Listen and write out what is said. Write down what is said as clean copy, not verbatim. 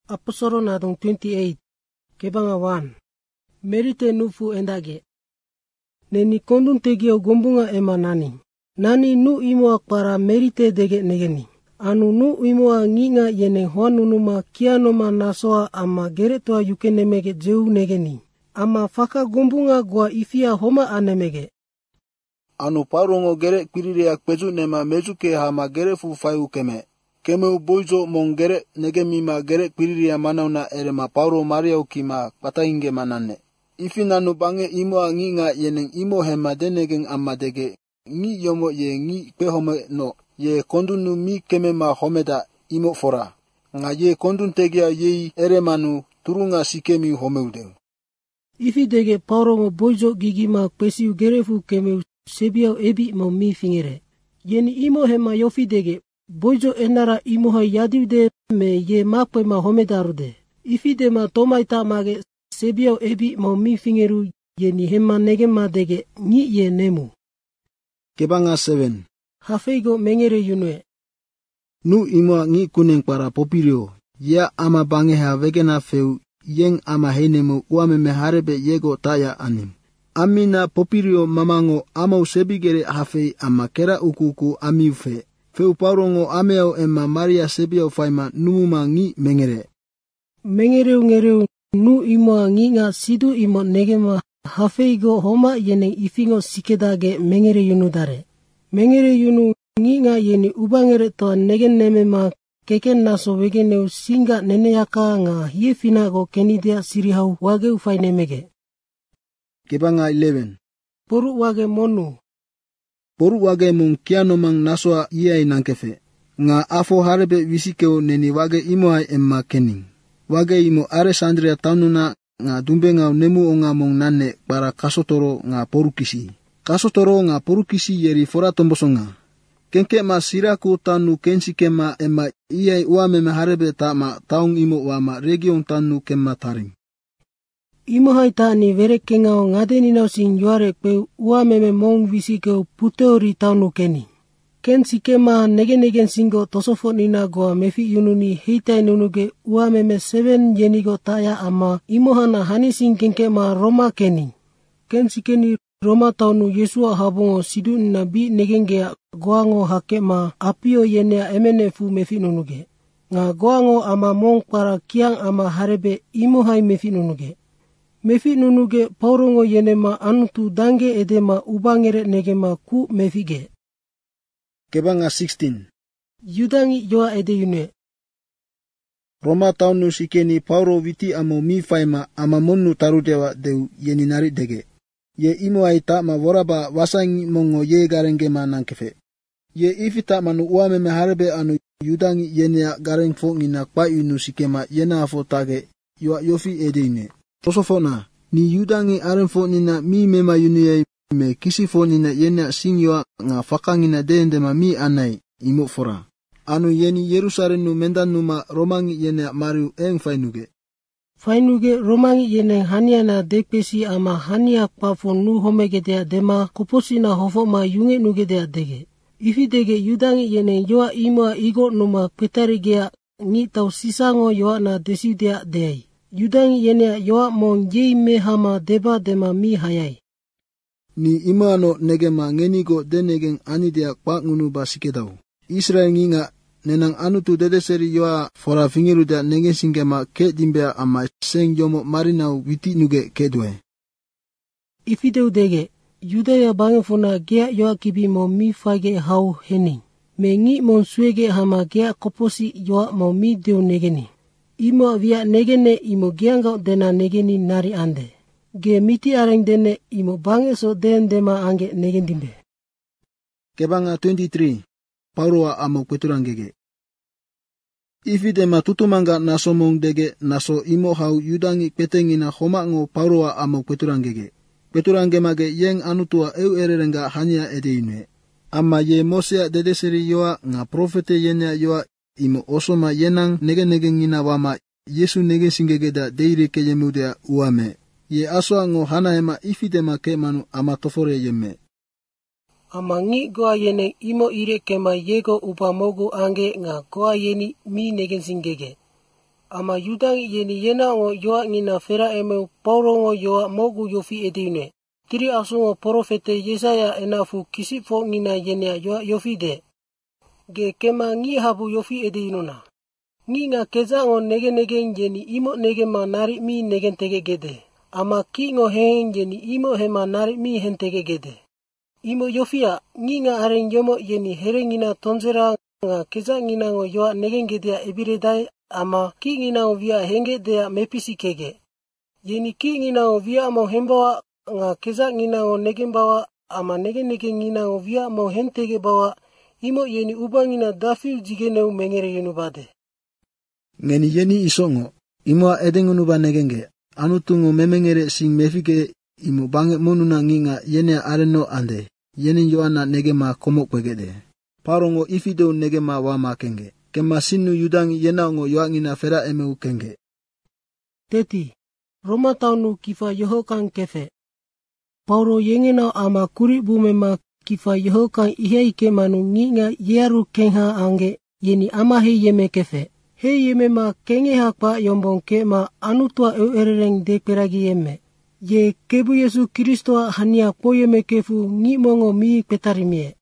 Apostoron adong 28. Kebanga 1. Merite nufu endage. Neni kondun tegio gombunga ema nani. Nani nu imoa para merite dege negeni. Anu nu imoa nginga yene hoanunuma kianoma nasoa ama geretoa yukenemege jeu negeni. Ama faka gombunga gua ifia homa anemege. Anu parongo gere piriria kpeju nema mejuke hama gere fu fayu keme. Kemeu boizo mong gere negemima gere piriria manauna erema pauro mariau kima patainge manane. Ifi nanu bange imoa nginga yeneng imo hema denegen amadege. Ngi yomo ye ngi pehome no. Ye kondunu mi kemema homeda imo fora. Nga ye kondun tegia yei eremanu turunga sikemi homeudeu. Ifi dege paurongo boizo gigima kwesiu gerefu kemeu sebiau ebi mo mi fingere. Yeni imo hema yofi dege boizo enara imoha yadiude me ye makwe ma homedarude. Ifi dema tomaita mage sebiau ebi mo mi fingeru yeni hema negema dege ngi ye nemu. Kebanga 7. Hafeigo mengere yunue. Nu imoa ngi kuneng para popirio. Ya ama bange ha vegena feu yeng ama heinemu uameme harebe yego taya anim. Amina popirio mamango amau sebigere hafei ama kera ukuku amiufe. Feu paurongo ameo ema Maria sebiau faima numuma ngi mengere. Mengereu ngereu nu imoa nginga sidu imo negema hafeigo homa yeneng ifingo sikedage mengere yunudare. Mengere yunu nginga yeni ubangere toa negen nemema keken naso wegeneu singa neneyaka nga hiefinago kenidea sirihau wage ufainemege. Kebanga 11. Poru wage monu. Poru wage mung kianomang nasoa iai nangkefe. Nga afo harebe wisikeo neni wage imoai emma kening. Wage imo Alexandria taununa nga dumbengau nemu onga mong nane para kasotoro nga porukisi. Kasotoro nga porukisi yeri fora tombosonga. Kenke ma siraku tanu kensi kema emma iai uameme harebe tama taung imo wama region tanu kema taring. Imo haita ni verekengao ngadeninau sing yuare pe uameme mong visikeo puteori taunu keni. Kensi kema negen singo tosofo nina goa mefi yununi heitai nunuge uameme 7 yenigo taya ama imohana hanising kenke ma Roma keni. Kensi keni Roma taunu Yesua habungo sidu nabi negengea goango hakema apio yenea emenefu mefi nunuge. Nga goango ama mong para kiang ama harebe imohai mefi nunuge. Mefi nunuge paurongo yenema anutu dange edema ubangere negema ku mefige. Kebanga 16. Yudangi yoa ede yune. Roma taunu sikeni pauro viti amo mi faima ama monu tarudewa deu yeni nari dege. Ye imo aita ma voraba wasangi mongo ye garenge ma nangkefe. Ye ifita manu uameme harebe anu yudangi yenea gareng fo ngina kwa inu sikema yena afo tage yoa yofi edeine. Tosofona, ni yudangi arenfo nina mi mema yunie me kisifo nina yenea singyoa nga fakangina deendema mi anai imo fora. Anu yeni Yerusalemu mendanuma romangi yenea mariu eng fainuge. Fainuge romangi yeneng haniana dekpesi ama hania pafo nu homegedea dema koposina hofoma yunge nugedea dege. Ifi dege yudangi yeneng yoa imoa igo numa petarigea ngi tau sisango yoa na desiudea deai. Yudangi yenea yoa mong yei me hama deba dema mi hayai. Ni imano negema ngenigo denegen anidea kwa ngunu basikedau. Israel nginga nenang anutu dedeseri yoa fora fingiruda negen singema ke dimbea ama seng yomo marinau witi nuge kedwe. Ifideu dege, Yudaya bangefuna gea yoa kibi mo mi fage hau hening. Me ngi mon suege hama gea koposi yoa mo mi deu negeni. Imo via negene imo geanga dena negeni nari ande. Ge miti areng dene imo bangeso den dema ange negendimbe. Kebanga 23. Pauroa amo kweturangege. Ifi dema tutumanga naso mong dege naso imo hau yudangi petengina homango pauroa amo kweturangege. Kweturangemage yeng anutua eu ererenga hania edeine. Ama ye mosea dedeseri yoa nga profete yenea yoa imo osoma yenang nege ngina wama Yesu nege singegeda deire keyemudea uame. Ye asoa ngo hana ema ifi dema ke manu ama tofore yeme. Ama ngi goa yeneng imo ire kema yego upamogu ange nga goa yeni mi negen singege. ama yudang yeni yenango yoa ngina fera emeu paurongo yoa mogu yofi edine. Tiri asungo profete Yesaya enafu kisifo ngina yenia yoa yofi de. Ge kema ngi habu yofi edinona. Ngi nga kezango negen yeni imo negen ma nari mi negen tege gede. Ama kingo heng yeni imo hema nari mi hen tege gede. Imo yofia ngi nga areng yomo yeni herengina tonzera nga kezang ngina ngo yoa negen gedea ebiredai ama ki ngina ngo via henge dea mepisi kege. Yeni ki ngina ngo via mo hembawa nga kezang ngina ngo negen bawa ama negen ngina ngo via mo hentege bawa imo yeni ubangina dafil jigeneu mengere yunubade. Ngeni yeni isongo imo edengunuba negenge anutungo memengere sing mefike imo bange monuna nginga yene areno ande yene yoana negema komo kwegede. Parongo ifido negema wama kenge. Kema sinu yudang yenango yoangina fera emeu kenge. Teti, Roma taunu kifa yohokan kefe. Pauro yengena ama kuri bumema kifa yohokan iheike manu nginga yearu kengha ange yeni ama he yeme kefe. He yeme ma kenge hakpa yombong ke ma anutua erereng dekperagi yeme. Ye kebu Yesu Kristoa hania po yeme kefu ngi mongo mi petarimie.